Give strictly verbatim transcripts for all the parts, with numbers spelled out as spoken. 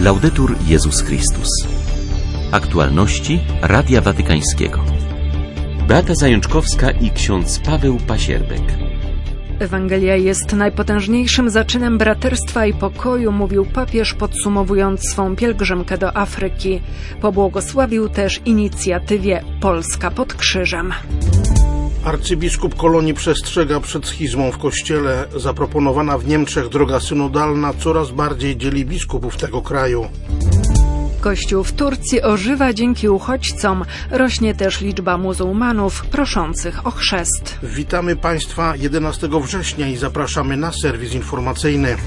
Laudetur Jezus Chrystus. Aktualności Radia Watykańskiego. Beata Zajączkowska i ksiądz Paweł Pasierbek. Ewangelia jest najpotężniejszym zaczynem braterstwa i pokoju, mówił papież, podsumowując swą pielgrzymkę do Afryki. Pobłogosławił też inicjatywie Polska pod krzyżem. Arcybiskup Kolonii przestrzega przed schizmą w Kościele. Zaproponowana w Niemczech droga synodalna coraz bardziej dzieli biskupów tego kraju. Kościół w Turcji ożywa dzięki uchodźcom. Rośnie też liczba muzułmanów proszących o chrzest. Witamy Państwa jedenastego września i zapraszamy na serwis informacyjny.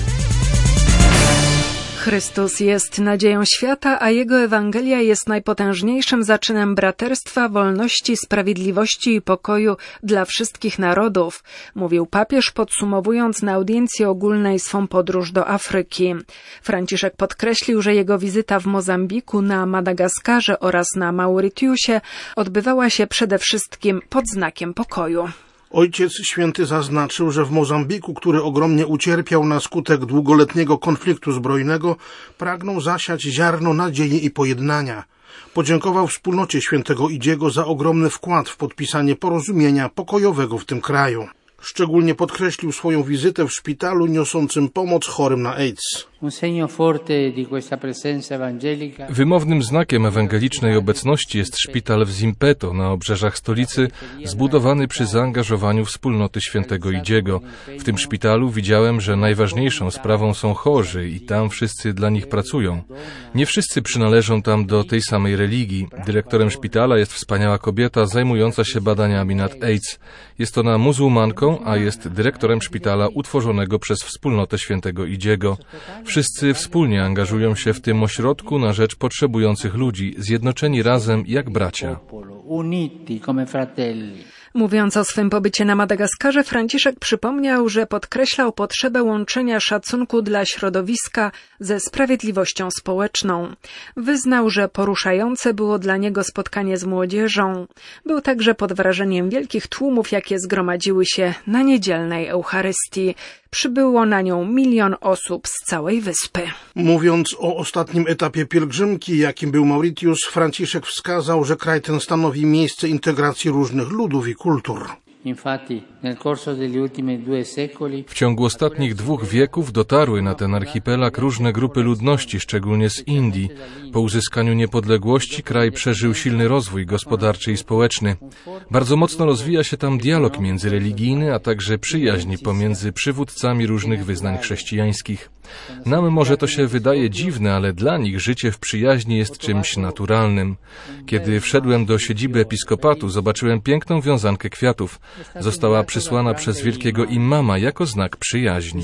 Chrystus jest nadzieją świata, a Jego Ewangelia jest najpotężniejszym zaczynem braterstwa, wolności, sprawiedliwości i pokoju dla wszystkich narodów, mówił papież, podsumowując na audiencji ogólnej swą podróż do Afryki. Franciszek podkreślił, że jego wizyta w Mozambiku, na Madagaskarze oraz na Mauritiusie odbywała się przede wszystkim pod znakiem pokoju. Ojciec Święty zaznaczył, że w Mozambiku, który ogromnie ucierpiał na skutek długoletniego konfliktu zbrojnego, pragną zasiać ziarno nadziei i pojednania. Podziękował wspólnocie świętego Idziego za ogromny wkład w podpisanie porozumienia pokojowego w tym kraju. Szczególnie podkreślił swoją wizytę w szpitalu niosącym pomoc chorym na AIDS. Wymownym znakiem ewangelicznej obecności jest szpital w Zimpeto na obrzeżach stolicy, zbudowany przy zaangażowaniu wspólnoty świętego Idziego. W tym szpitalu widziałem, że najważniejszą sprawą są chorzy i tam wszyscy dla nich pracują. Nie wszyscy przynależą tam do tej samej religii. Dyrektorem szpitala jest wspaniała kobieta zajmująca się badaniami nad AIDS. Jest ona muzułmanką, a jest dyrektorem szpitala utworzonego przez wspólnotę świętego Idziego. Wszyscy wspólnie angażują się w tym ośrodku na rzecz potrzebujących ludzi, zjednoczeni razem jak bracia. Mówiąc o swym pobycie na Madagaskarze, Franciszek przypomniał, że podkreślał potrzebę łączenia szacunku dla środowiska ze sprawiedliwością społeczną. Wyznał, że poruszające było dla niego spotkanie z młodzieżą. Był także pod wrażeniem wielkich tłumów, jakie zgromadziły się na niedzielnej Eucharystii. Przybyło na nią milion osób z całej wyspy. Mówiąc o ostatnim etapie pielgrzymki, jakim był Mauritius, Franciszek wskazał, że kraj ten stanowi miejsce integracji różnych ludów i kultur. W ciągu ostatnich dwóch wieków dotarły na ten archipelag różne grupy ludności, szczególnie z Indii. Po uzyskaniu niepodległości kraj przeżył silny rozwój gospodarczy i społeczny. Bardzo mocno rozwija się tam dialog międzyreligijny, a także przyjaźń pomiędzy przywódcami różnych wyznań chrześcijańskich. Nam może to się wydaje dziwne, ale dla nich życie w przyjaźni jest czymś naturalnym. Kiedy wszedłem do siedziby episkopatu, zobaczyłem piękną wiązankę kwiatów. Została przysłana przez wielkiego imama jako znak przyjaźni.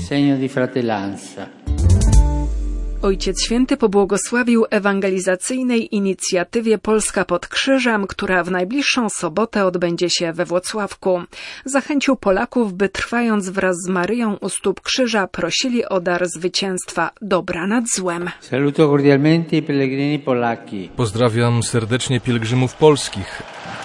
Ojciec Święty pobłogosławił ewangelizacyjnej inicjatywie Polska pod krzyżem, która w najbliższą sobotę odbędzie się we Włocławku. Zachęcił Polaków, by trwając wraz z Maryją u stóp krzyża prosili o dar zwycięstwa dobra nad złem. Pozdrawiam serdecznie pielgrzymów polskich.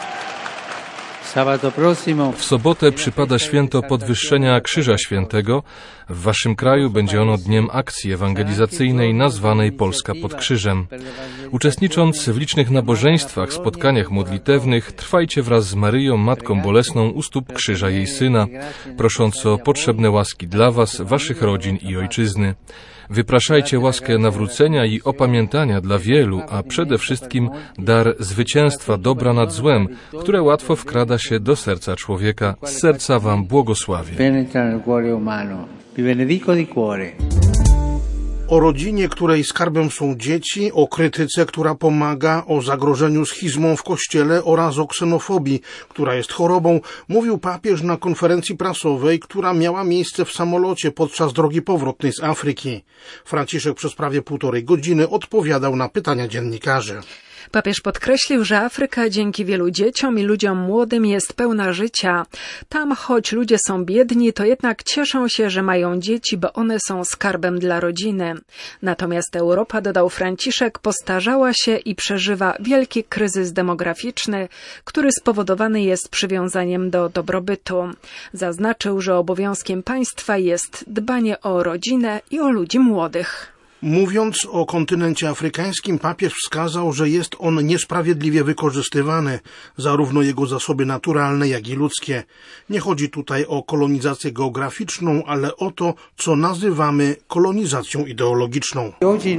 W sobotę przypada święto podwyższenia Krzyża Świętego. W waszym kraju będzie ono dniem akcji ewangelizacyjnej nazwanej Polska pod krzyżem. Uczestnicząc w licznych nabożeństwach, spotkaniach modlitewnych, trwajcie wraz z Maryją, Matką Bolesną u stóp krzyża jej Syna, prosząc o potrzebne łaski dla was, waszych rodzin i ojczyzny. Wypraszajcie łaskę nawrócenia i opamiętania dla wielu, a przede wszystkim dar zwycięstwa dobra nad złem, które łatwo wkrada się do serca człowieka. Z serca wam błogosławię. O rodzinie, której skarbem są dzieci, o krytyce, która pomaga, o zagrożeniu schizmą w Kościele oraz o ksenofobii, która jest chorobą, mówił papież na konferencji prasowej, która miała miejsce w samolocie podczas drogi powrotnej z Afryki. Franciszek przez prawie półtorej godziny odpowiadał na pytania dziennikarzy. Papież podkreślił, że Afryka dzięki wielu dzieciom i ludziom młodym jest pełna życia. Tam, choć ludzie są biedni, to jednak cieszą się, że mają dzieci, bo one są skarbem dla rodziny. Natomiast Europa, dodał Franciszek, postarzała się i przeżywa wielki kryzys demograficzny, który spowodowany jest przywiązaniem do dobrobytu. Zaznaczył, że obowiązkiem państwa jest dbanie o rodzinę i o ludzi młodych. Mówiąc o kontynencie afrykańskim, papież wskazał, że jest on niesprawiedliwie wykorzystywany, zarówno jego zasoby naturalne, jak i ludzkie. Nie chodzi tutaj o kolonizację geograficzną, ale o to, co nazywamy kolonizacją ideologiczną.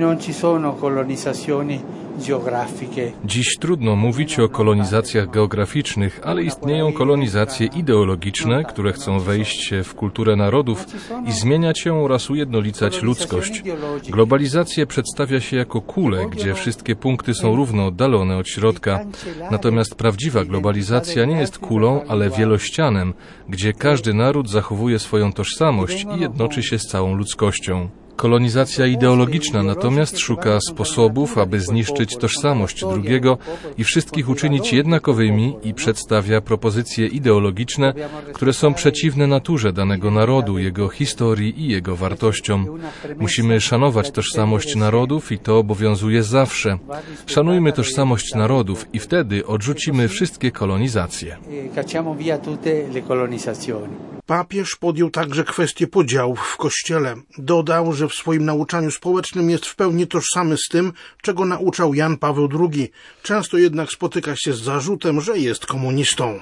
Dziś trudno mówić o kolonizacjach geograficznych, ale istnieją kolonizacje ideologiczne, które chcą wejść w kulturę narodów i zmieniać ją oraz ujednolicać ludzkość. Globalizację przedstawia się jako kulę, gdzie wszystkie punkty są równo oddalone od środka. Natomiast prawdziwa globalizacja nie jest kulą, ale wielościanem, gdzie każdy naród zachowuje swoją tożsamość i jednoczy się z całą ludzkością. Kolonizacja ideologiczna natomiast szuka sposobów, aby zniszczyć tożsamość drugiego i wszystkich uczynić jednakowymi i przedstawia propozycje ideologiczne, które są przeciwne naturze danego narodu, jego historii i jego wartościom. Musimy szanować tożsamość narodów i to obowiązuje zawsze. Szanujmy tożsamość narodów i wtedy odrzucimy wszystkie kolonizacje. Papież podjął także kwestię podziałów w Kościele. Dodał, że w swoim nauczaniu społecznym jest w pełni tożsamy z tym, czego nauczał Jan Paweł drugi. Często jednak spotyka się z zarzutem, że jest komunistą.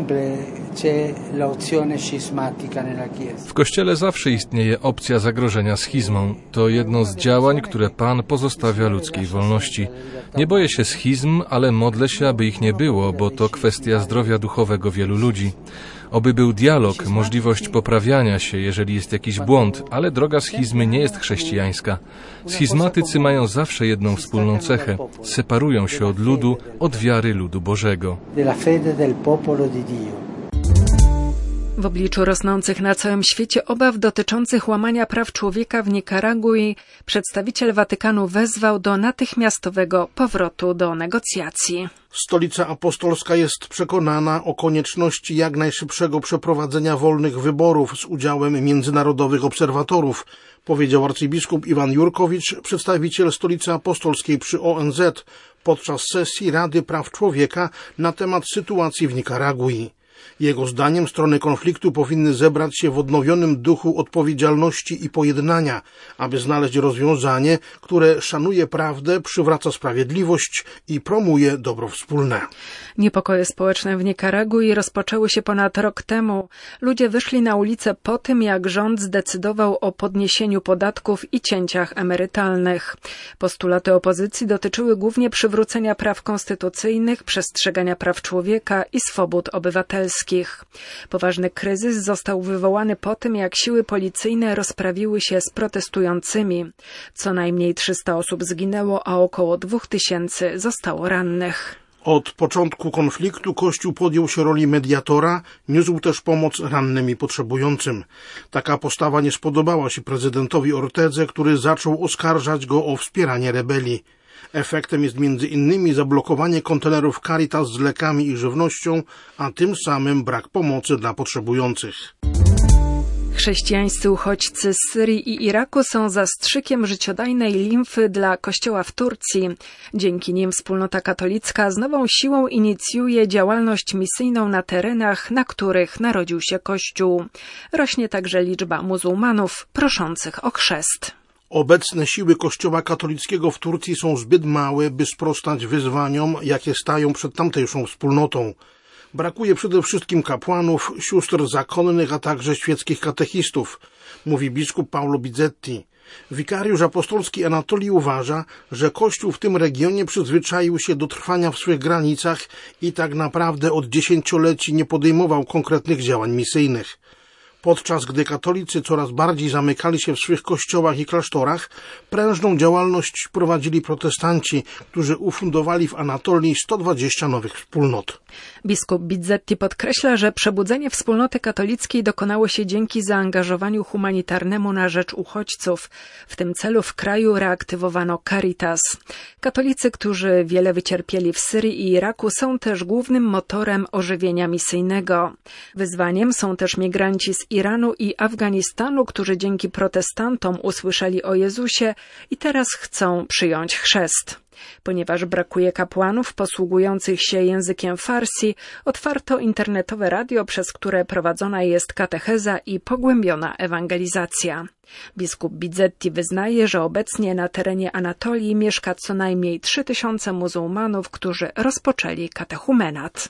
W Kościele zawsze istnieje opcja zagrożenia schizmą. To jedno z działań, które Pan pozostawia ludzkiej wolności. Nie boję się schizm, ale modlę się, aby ich nie było, bo to kwestia zdrowia duchowego wielu ludzi. Oby był dialog, możliwość poprawiania się, jeżeli jest jakiś błąd, ale droga schizmy nie jest chrześcijańska. Schizmatycy mają zawsze jedną wspólną cechę. Separują się od ludu, od wiary ludu Bożego. W obliczu rosnących na całym świecie obaw dotyczących łamania praw człowieka w Nikaragui przedstawiciel Watykanu wezwał do natychmiastowego powrotu do negocjacji. Stolica Apostolska jest przekonana o konieczności jak najszybszego przeprowadzenia wolnych wyborów z udziałem międzynarodowych obserwatorów, powiedział arcybiskup Iwan Jurkowicz, przedstawiciel Stolicy Apostolskiej przy O N Z podczas sesji Rady Praw Człowieka na temat sytuacji w Nikaragui. Jego zdaniem strony konfliktu powinny zebrać się w odnowionym duchu odpowiedzialności i pojednania, aby znaleźć rozwiązanie, które szanuje prawdę, przywraca sprawiedliwość i promuje dobro wspólne. Niepokoje społeczne w Nikaragui rozpoczęły się ponad rok temu. Ludzie wyszli na ulicę po tym, jak rząd zdecydował o podniesieniu podatków i cięciach emerytalnych. Postulaty opozycji dotyczyły głównie przywrócenia praw konstytucyjnych, przestrzegania praw człowieka i swobód obywatelskich. Poważny kryzys został wywołany po tym, jak siły policyjne rozprawiły się z protestującymi. Co najmniej trzysta osób zginęło, a około dwóch tysięcy zostało rannych. Od początku konfliktu Kościół podjął się roli mediatora, niósł też pomoc rannym i potrzebującym. Taka postawa nie spodobała się prezydentowi Ortedze, który zaczął oskarżać go o wspieranie rebelii. Efektem jest między innymi zablokowanie kontenerów Caritas z lekami i żywnością, a tym samym brak pomocy dla potrzebujących. Chrześcijańscy uchodźcy z Syrii i Iraku są zastrzykiem życiodajnej limfy dla Kościoła w Turcji. Dzięki nim wspólnota katolicka z nową siłą inicjuje działalność misyjną na terenach, na których narodził się Kościół. Rośnie także liczba muzułmanów proszących o chrzest. Obecne siły Kościoła katolickiego w Turcji są zbyt małe, by sprostać wyzwaniom, jakie stają przed tamtejszą wspólnotą. Brakuje przede wszystkim kapłanów, sióstr zakonnych, a także świeckich katechistów, mówi biskup Paolo Bizzetti. Wikariusz apostolski Anatolii uważa, że Kościół w tym regionie przyzwyczaił się do trwania w swych granicach i tak naprawdę od dziesięcioleci nie podejmował konkretnych działań misyjnych. Podczas gdy katolicy coraz bardziej zamykali się w swych kościołach i klasztorach, prężną działalność prowadzili protestanci, którzy ufundowali w Anatolii sto dwadzieścia nowych wspólnot. Biskup Bizzetti podkreśla, że przebudzenie wspólnoty katolickiej dokonało się dzięki zaangażowaniu humanitarnemu na rzecz uchodźców. W tym celu w kraju reaktywowano Caritas. Katolicy, którzy wiele wycierpieli w Syrii i Iraku, są też głównym motorem ożywienia misyjnego. Wyzwaniem są też migranci z Iranu i Afganistanu, którzy dzięki protestantom usłyszeli o Jezusie i teraz chcą przyjąć chrzest. Ponieważ brakuje kapłanów posługujących się językiem farsi, otwarto internetowe radio, przez które prowadzona jest katecheza i pogłębiona ewangelizacja. Biskup Bizzetti wyznaje, że obecnie na terenie Anatolii mieszka co najmniej trzy tysiące muzułmanów, którzy rozpoczęli katechumenat.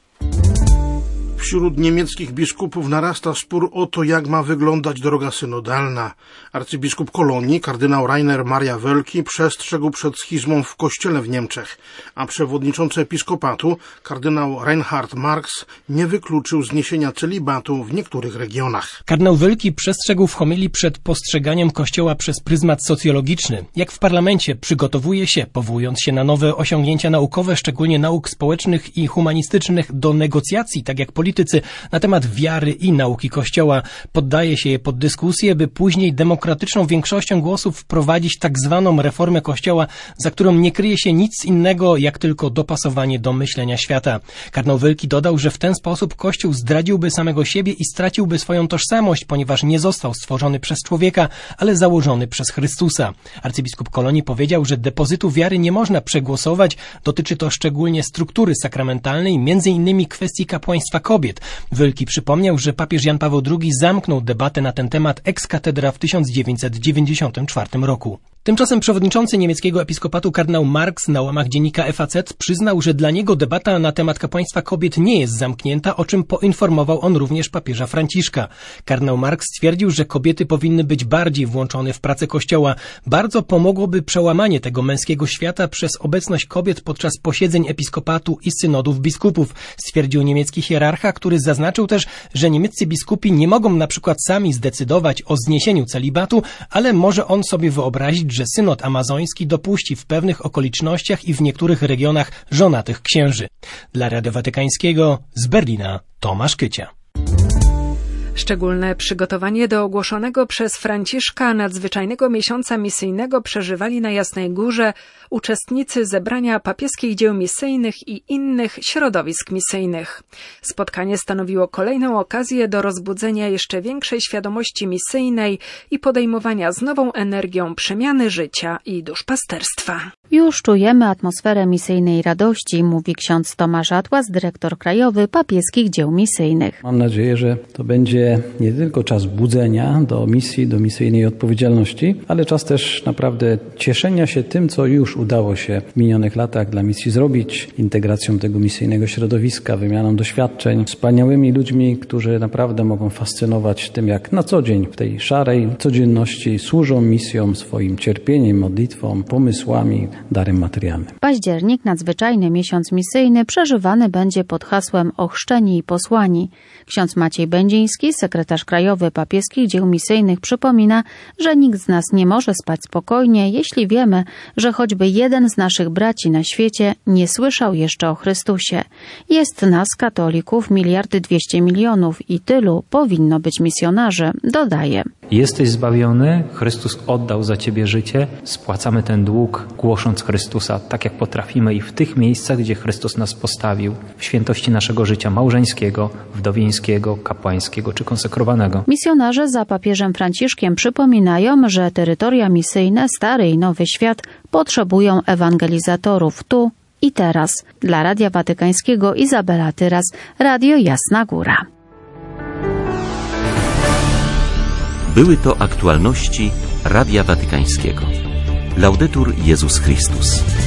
Wśród niemieckich biskupów narasta spór o to, jak ma wyglądać droga synodalna. Arcybiskup Kolonii, kardynał Rainer Maria Wölki, przestrzegł przed schizmą w kościele w Niemczech, a przewodniczący episkopatu, kardynał Reinhard Marx, nie wykluczył zniesienia celibatu w niektórych regionach. Kardynał Wölki przestrzegł w homilii przed postrzeganiem Kościoła przez pryzmat socjologiczny. Jak w parlamencie przygotowuje się, powołując się na nowe osiągnięcia naukowe, szczególnie nauk społecznych i humanistycznych, do negocjacji, tak jak politycy, na temat wiary i nauki Kościoła. Poddaje się je pod dyskusję, by później demokratyczną większością głosów wprowadzić tak zwaną reformę Kościoła, za którą nie kryje się nic innego, jak tylko dopasowanie do myślenia świata. Kardynał Wölki dodał, że w ten sposób Kościół zdradziłby samego siebie i straciłby swoją tożsamość, ponieważ nie został stworzony przez człowieka, ale założony przez Chrystusa. Arcybiskup Kolonii powiedział, że depozytu wiary nie można przegłosować. Dotyczy to szczególnie struktury sakramentalnej, między innymi kwestii kapłaństwa kobiet. Wölki przypomniał, że papież Jan Paweł drugi zamknął debatę na ten temat ex cathedra w tysiąc dziewięćset dziewięćdziesiątym czwartym roku. Tymczasem przewodniczący niemieckiego episkopatu kardynał Marx na łamach dziennika F A Z przyznał, że dla niego debata na temat kapłaństwa kobiet nie jest zamknięta, o czym poinformował on również papieża Franciszka. Kardynał Marx stwierdził, że kobiety powinny być bardziej włączone w pracę Kościoła. Bardzo pomogłoby przełamanie tego męskiego świata przez obecność kobiet podczas posiedzeń episkopatu i synodów biskupów, stwierdził niemiecki hierarcha, który zaznaczył też, że niemieccy biskupi nie mogą na przykład sami zdecydować o zniesieniu celibatu, ale może on sobie wyobrazić, że synod amazoński dopuści w pewnych okolicznościach i w niektórych regionach żonatych księży. Dla Radia Watykańskiego z Berlina Tomasz Kycia. Szczególne przygotowanie do ogłoszonego przez Franciszka nadzwyczajnego miesiąca misyjnego przeżywali na Jasnej Górze uczestnicy zebrania papieskich dzieł misyjnych i innych środowisk misyjnych. Spotkanie stanowiło kolejną okazję do rozbudzenia jeszcze większej świadomości misyjnej i podejmowania z nową energią przemiany życia i duszpasterstwa. Już czujemy atmosferę misyjnej radości, mówi ksiądz Tomasz Atłas, dyrektor krajowy papieskich dzieł misyjnych. Mam nadzieję, że to będzie nie tylko czas budzenia do misji, do misyjnej odpowiedzialności, ale czas też naprawdę cieszenia się tym, co już udało się w minionych latach dla misji zrobić, integracją tego misyjnego środowiska, wymianą doświadczeń, wspaniałymi ludźmi, którzy naprawdę mogą fascynować tym, jak na co dzień w tej szarej codzienności służą misją swoim cierpieniem, modlitwą, pomysłami, darem materialnym. Październik, nadzwyczajny miesiąc misyjny, przeżywany będzie pod hasłem Ochrzczeni i posłani. Ksiądz Maciej Będziński, sekretarz krajowy papieskich dzieł misyjnych, przypomina, że nikt z nas nie może spać spokojnie, jeśli wiemy, że choćby jeden z naszych braci na świecie nie słyszał jeszcze o Chrystusie. Jest nas, katolików, miliardy dwieście milionów i tylu powinno być misjonarzy, dodaje. Jesteś zbawiony, Chrystus oddał za ciebie życie, spłacamy ten dług, głosząc Chrystusa tak jak potrafimy i w tych miejscach, gdzie Chrystus nas postawił, w świętości naszego życia małżeńskiego, wdowieńskiego, kapłańskiego czy konsekrowanego. Misjonarze za papieżem Franciszkiem przypominają, że terytoria misyjne, Stary i Nowy Świat potrzebują ewangelizatorów tu i teraz. Dla Radia Watykańskiego Izabela Tyras, Radio Jasna Góra. Były to aktualności Radia Watykańskiego. Laudetur Jezus Chrystus.